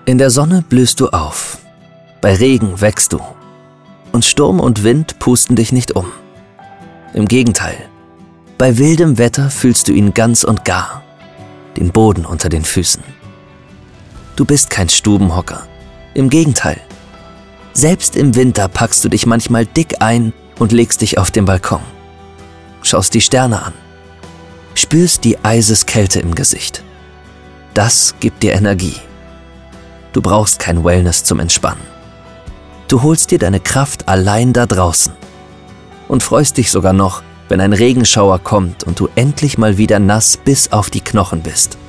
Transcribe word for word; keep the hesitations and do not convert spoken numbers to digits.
In der Sonne blühst du auf, bei Regen wächst du und Sturm und Wind pusten dich nicht um. Im Gegenteil, bei wildem Wetter fühlst du ihn ganz und gar, den Boden unter den Füßen. Du bist kein Stubenhocker, im Gegenteil. Selbst im Winter packst du dich manchmal dick ein und legst dich auf den Balkon. Schaust die Sterne an, spürst die Eiseskälte im Gesicht. Das gibt dir Energie. Du brauchst kein Wellness zum Entspannen. Du holst dir deine Kraft allein da draußen und freust dich sogar noch, wenn ein Regenschauer kommt und du endlich mal wieder nass bis auf die Knochen bist.